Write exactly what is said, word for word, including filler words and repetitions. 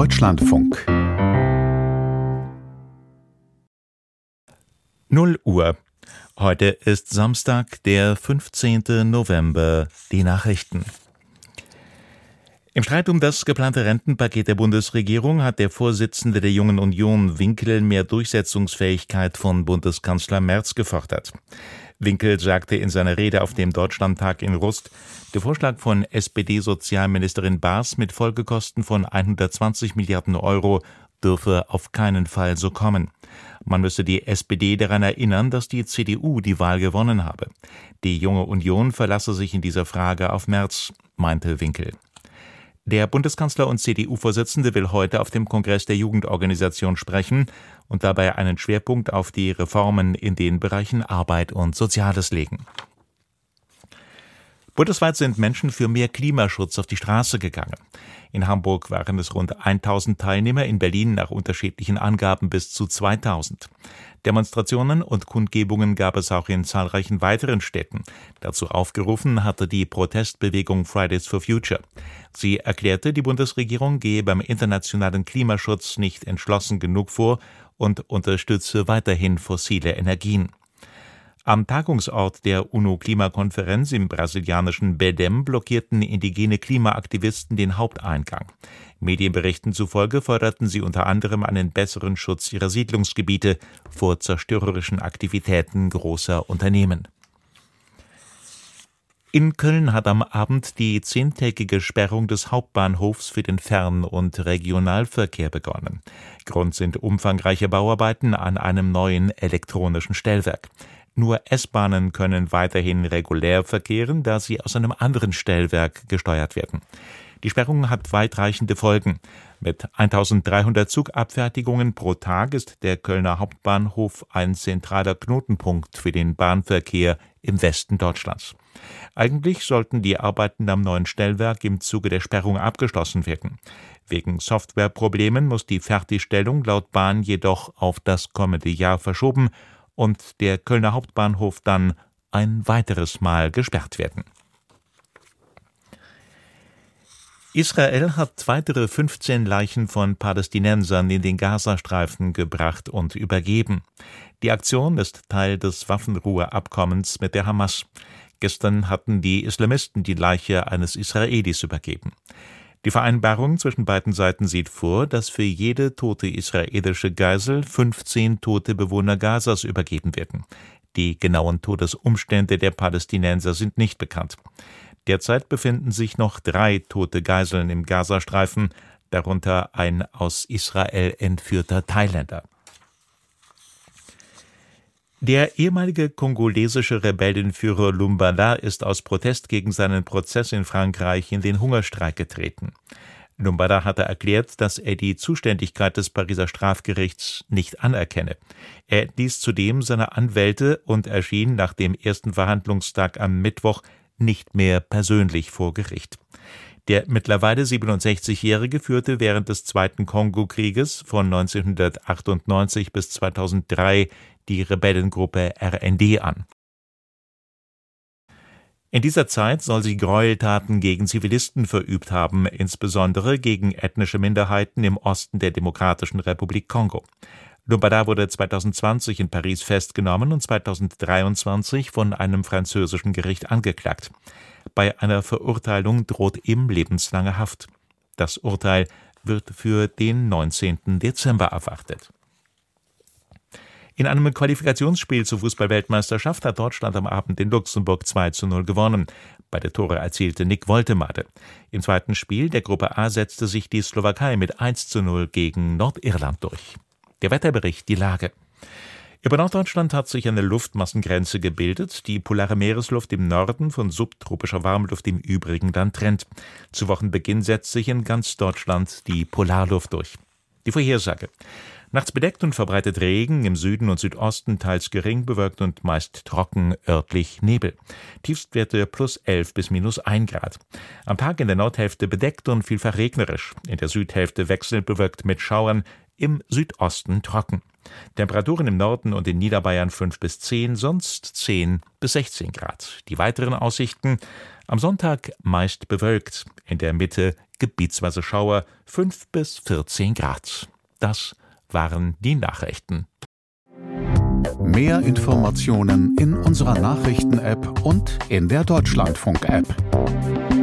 Deutschlandfunk. null Uhr. Heute ist Samstag, der fünfzehnten November. Die Nachrichten. Im Streit um das geplante Rentenpaket der Bundesregierung hat der Vorsitzende der Jungen Union, Winkel, mehr Durchsetzungsfähigkeit von Bundeskanzler Merz gefordert. Winkel sagte in seiner Rede auf dem Deutschlandtag in Rust, der Vorschlag von S P D-Sozialministerin Baas mit Folgekosten von hundertzwanzig Milliarden Euro dürfe auf keinen Fall so kommen. Man müsse die S P D daran erinnern, dass die C D U die Wahl gewonnen habe. Die Junge Union verlasse sich in dieser Frage auf Merz, meinte Winkel. Der Bundeskanzler und C D U-Vorsitzende will heute auf dem Kongress der Jugendorganisation sprechen und dabei einen Schwerpunkt auf die Reformen in den Bereichen Arbeit und Soziales legen. Bundesweit sind Menschen für mehr Klimaschutz auf die Straße gegangen. In Hamburg waren es rund tausend Teilnehmer, in Berlin nach unterschiedlichen Angaben bis zu zweitausend. Demonstrationen und Kundgebungen gab es auch in zahlreichen weiteren Städten. Dazu aufgerufen hatte die Protestbewegung Fridays for Future. Sie erklärte, die Bundesregierung gehe beim internationalen Klimaschutz nicht entschlossen genug vor und unterstütze weiterhin fossile Energien. Am Tagungsort der UNO-Klimakonferenz im brasilianischen Belém blockierten indigene Klimaaktivisten den Haupteingang. Medienberichten zufolge forderten sie unter anderem einen besseren Schutz ihrer Siedlungsgebiete vor zerstörerischen Aktivitäten großer Unternehmen. In Köln hat am Abend die zehntägige Sperrung des Hauptbahnhofs für den Fern- und Regionalverkehr begonnen. Grund sind umfangreiche Bauarbeiten an einem neuen elektronischen Stellwerk. Nur S-Bahnen können weiterhin regulär verkehren, da sie aus einem anderen Stellwerk gesteuert werden. Die Sperrung hat weitreichende Folgen. Mit eintausenddreihundert Zugabfertigungen pro Tag ist der Kölner Hauptbahnhof ein zentraler Knotenpunkt für den Bahnverkehr im Westen Deutschlands. Eigentlich sollten die Arbeiten am neuen Stellwerk im Zuge der Sperrung abgeschlossen werden. Wegen Softwareproblemen muss die Fertigstellung laut Bahn jedoch auf das kommende Jahr verschoben und der Kölner Hauptbahnhof dann ein weiteres Mal gesperrt werden. Israel hat weitere fünfzehn Leichen von Palästinensern in den Gazastreifen gebracht und übergeben. Die Aktion ist Teil des Waffenruheabkommens mit der Hamas. Gestern hatten die Islamisten die Leiche eines Israelis übergeben. Die Vereinbarung zwischen beiden Seiten sieht vor, dass für jede tote israelische Geisel fünfzehn tote Bewohner Gazas übergeben werden. Die genauen Todesumstände der Palästinenser sind nicht bekannt. Derzeit befinden sich noch drei tote Geiseln im Gazastreifen, darunter ein aus Israel entführter Thailänder. Der ehemalige kongolesische Rebellenführer Lumbala ist aus Protest gegen seinen Prozess in Frankreich in den Hungerstreik getreten. Lumbala hatte erklärt, dass er die Zuständigkeit des Pariser Strafgerichts nicht anerkenne. Er entließ zudem seine Anwälte und erschien nach dem ersten Verhandlungstag am Mittwoch nicht mehr persönlich vor Gericht. Der mittlerweile siebenundsechzigjährige führte während des Zweiten Kongo-Krieges von neunzehnhundertachtundneunzig bis zweitausenddrei die Rebellengruppe R N D an. In dieser Zeit soll sie Gräueltaten gegen Zivilisten verübt haben, insbesondere gegen ethnische Minderheiten im Osten der Demokratischen Republik Kongo. Lumbala wurde zweitausendzwanzig in Paris festgenommen und zweitausenddreiundzwanzig von einem französischen Gericht angeklagt. Bei einer Verurteilung droht ihm lebenslange Haft. Das Urteil wird für den neunzehnten Dezember erwartet. In einem Qualifikationsspiel zur Fußball-Weltmeisterschaft hat Deutschland am Abend in Luxemburg zwei zu null gewonnen. Beide Tore erzielte Nick Woltemade. Im zweiten Spiel der Gruppe A setzte sich die Slowakei mit eins zu null gegen Nordirland durch. Der Wetterbericht, die Lage. Über Norddeutschland hat sich eine Luftmassengrenze gebildet, die polare Meeresluft im Norden von subtropischer Warmluft im übrigen Land trennt. Zu Wochenbeginn setzt sich in ganz Deutschland die Polarluft durch. Die Vorhersage. Nachts bedeckt und verbreitet Regen, im Süden und Südosten teils gering bewölkt und meist trocken, örtlich Nebel. Tiefstwerte plus elf bis minus ein Grad. Am Tag in der Nordhälfte bedeckt und vielfach regnerisch, in der Südhälfte wechselbewölkt mit Schauern, im Südosten trocken. Temperaturen im Norden und in Niederbayern fünf bis zehn, sonst zehn bis sechzehn Grad. Die weiteren Aussichten: am Sonntag meist bewölkt, in der Mitte gebietsweise Schauer, fünf bis vierzehn Grad. Das waren die Nachrichten. Mehr Informationen in unserer Nachrichten-App und in der Deutschlandfunk-App.